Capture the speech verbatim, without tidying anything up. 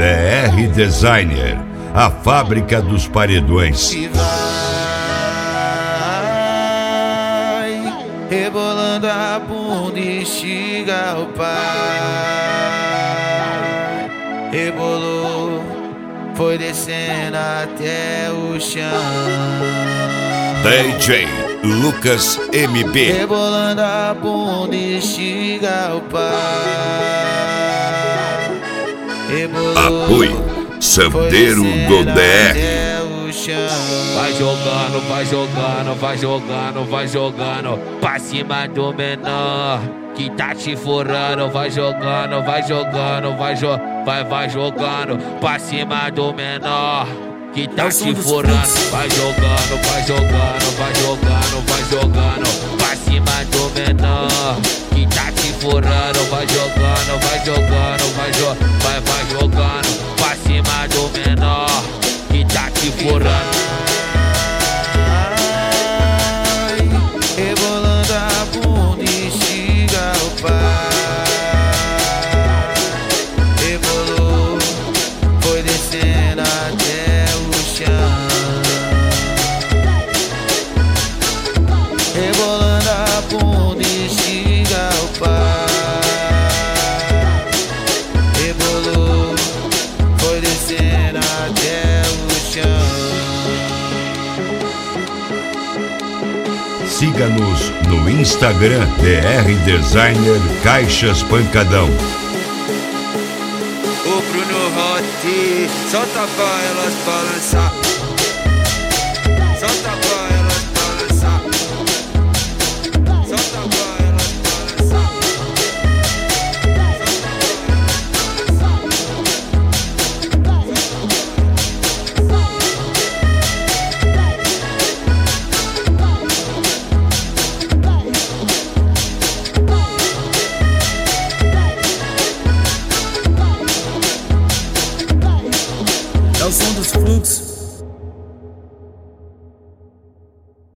R Designer, a fábrica dos paredões. E vai rebolando a bunda e estiga o pai. Rebolou, foi descendo até o chão. D J Lucas M B. Rebolando a bunda e estiga o pai. Rebolou, Apoio Sandeiro do D R. Vai jogando, vai jogando, vai jogando, vai jogando pra cima do menor que tá te furando. Vai jogando, vai jogando, vai jo vai, vai jogando pra cima do menor que tá te furando. Vai jogando, vai jogando, vai jogando, vai jogando pra cima do menor que tá te furando. Vai jogando, vai jogando, vai jo vai, vai jogando pra cima do menor que tá te furando. Rebolando a bunda e estiga o pai. Rebolou, foi descendo até o chão. Rebolando a bunda e estiga o pai. Rebolou, foi descendo até o chão. Siga-nos no Instagram D R Designer Caixas Pancadão. O Bruno Rotti solta pra elas balançar. Solta pra elas balançar. Solta pra elas balançar. É o som dos fluxos.